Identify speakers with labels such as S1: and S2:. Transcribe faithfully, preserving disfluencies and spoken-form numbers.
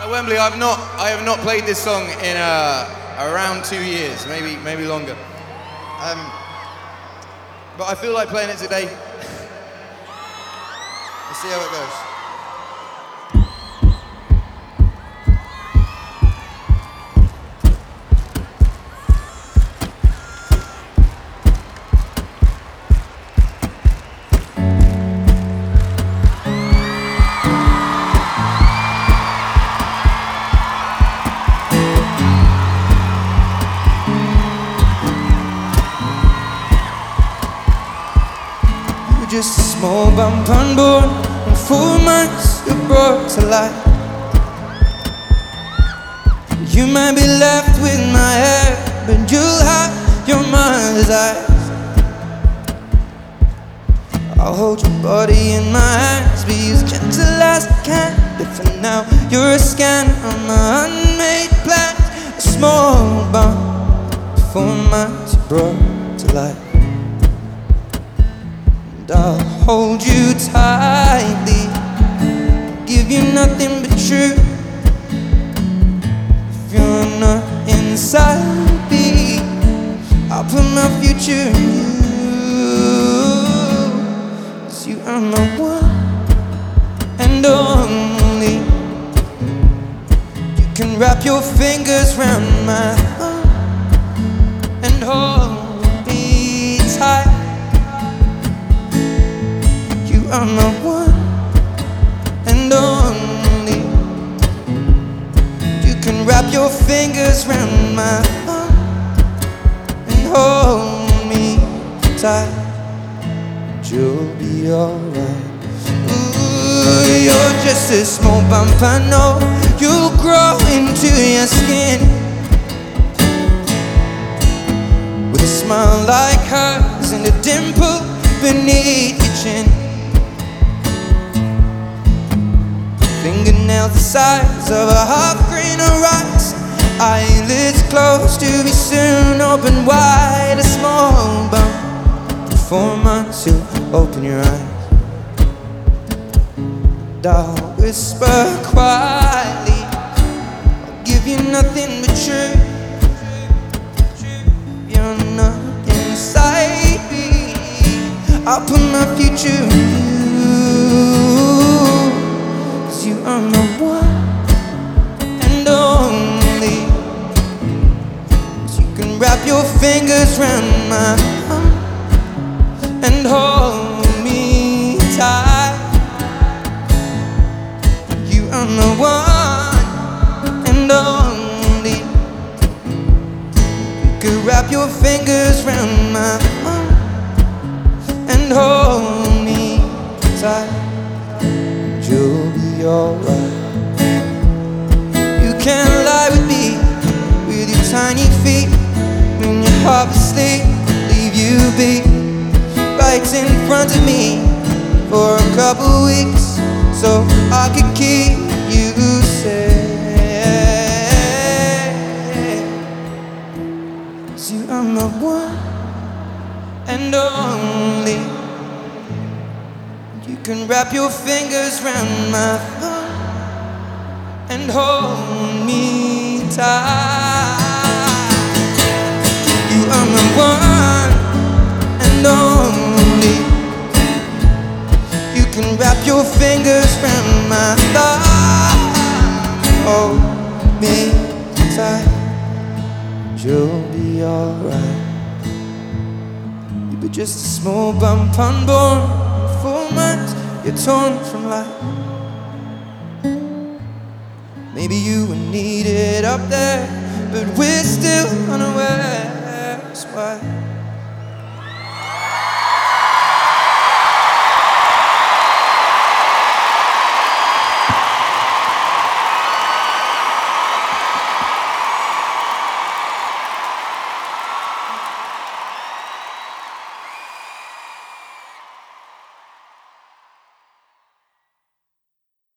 S1: At Wembley, I've not, I have not played this song in uh, around two years, maybe, maybe longer. Um, but I feel like playing it today. Let's see how it goes.
S2: Just a small bump unborn, and four months you brought to life. You might be left with my hair, but you'll have your mother's eyes. I'll hold your body in my hands, be as gentle as I can. But for now, you're a scan on my unmade plans. A small bump, four months you brought to life. I'll hold you tightly, give you nothing but truth. If you're not inside me, I'll put my future in you. 'Cause you are my one and only. You can wrap your fingers round my arm and hold me tight. You are my one and only. You can wrap your fingers round my arm and hold me tight. You'll be alright. Ooh, you're just a small bump, I know. You'll grow into your skin with a smile like hers and a dimple beneath your chin. Fingernails the size of a half grain of rice. Eyelids closed to be soon open wide. A small bump. In four months you'll open your eyes. And I'll whisper quietly, I'll give you nothing but truth. You're not inside me, I'll put my future in you. You are my one and only. So you can wrap your fingers round my arm and hold me tight. You are my one and only. You can wrap your fingers round my arm and hold me tight. You'll be alright. You can't lie with me, with your tiny feet. When your heart is asleep, leave you be right in front of me for a couple weeks, so I could keep you safe. 'Cause you are my one and only. You can wrap your fingers round my thumb and hold me tight. You are my one and only. You can wrap your fingers round my thumb, hold me tight. You'll be alright. You were just a small bump unborn. Four months, you're torn from life. Maybe you were needed up there, but we're still unaware. That's why